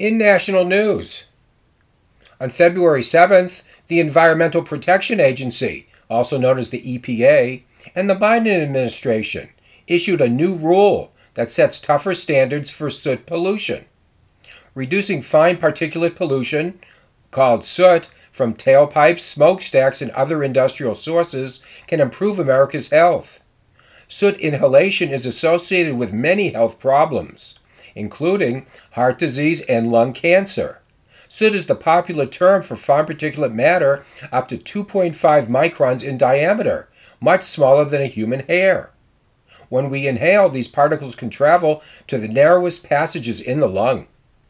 In national news, on February 7th, the Environmental Protection Agency, also known as the EPA, and the Biden administration issued a new rule that sets tougher standards for soot pollution. Reducing fine particulate pollution, called soot, from tailpipes, smokestacks, and other industrial sources can improve America's health. Soot inhalation is associated with many health problems, including heart disease and lung cancer. Soot is the popular term for fine particulate matter up to 2.5 microns in diameter, much smaller than a human hair. When we inhale, these particles can travel to the narrowest passages in the lung.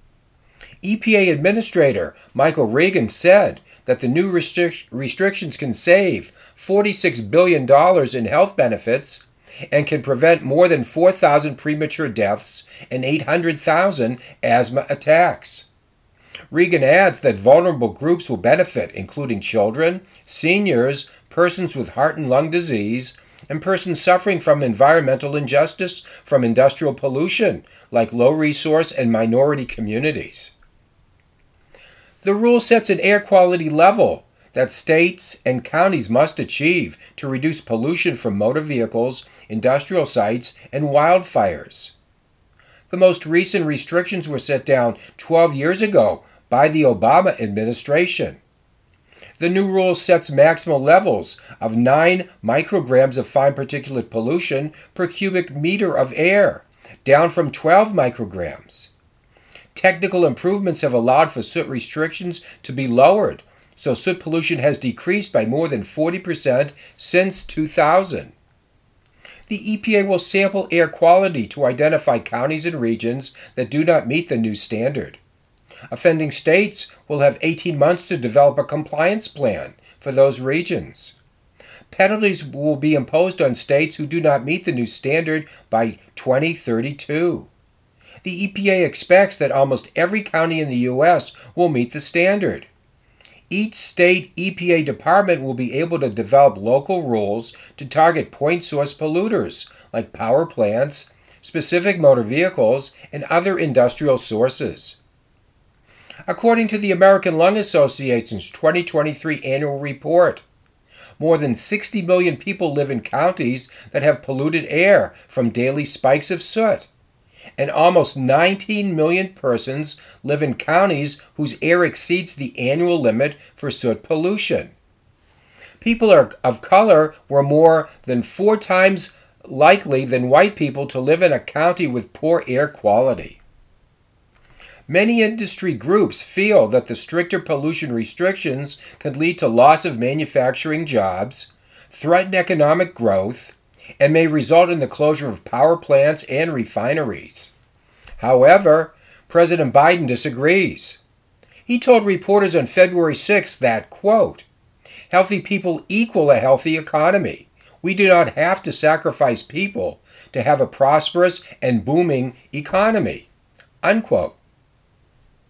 EPA Administrator Michael Regan said that the new restrictions can save $46 billion in health benefits and can prevent more than 4,000 premature deaths and 800,000 asthma attacks. Regan adds that vulnerable groups will benefit, including children, seniors, persons with heart and lung disease, and persons suffering from environmental injustice from industrial pollution, like low-resource and minority communities. The rule sets an air quality level that states and counties must achieve to reduce pollution from motor vehicles, industrial sites, and wildfires. The most recent restrictions were set down 12 years ago by the Obama administration. The new rule sets maximal levels of 9 micrograms of fine particulate pollution per cubic meter of air, down from 12 micrograms. Technical improvements have allowed for soot restrictions to be lowered, so soot pollution has decreased by more than 40% since 2000. The EPA will sample air quality to identify counties and regions that do not meet the new standard. Offending states will have 18 months to develop a compliance plan for those regions. Penalties will be imposed on states who do not meet the new standard by 2032. The EPA expects that almost every county in the U.S. will meet the standard. Each state EPA department will be able to develop local rules to target point source polluters, like power plants, specific motor vehicles, and other industrial sources. According to the American Lung Association's 2023 annual report, more than 60 million people live in counties that have polluted air from daily spikes of soot, and almost 19 million persons live in counties whose air exceeds the annual limit for soot pollution. People of color were more than 4 times likely than white people to live in a county with poor air quality. Many industry groups feel that the stricter pollution restrictions could lead to loss of manufacturing jobs, threaten economic growth, and may result in the closure of power plants and refineries. However, President Biden disagrees. He told reporters on February 6th that, quote, "Healthy people equal a healthy economy. We do not have to sacrifice people to have a prosperous and booming economy," unquote.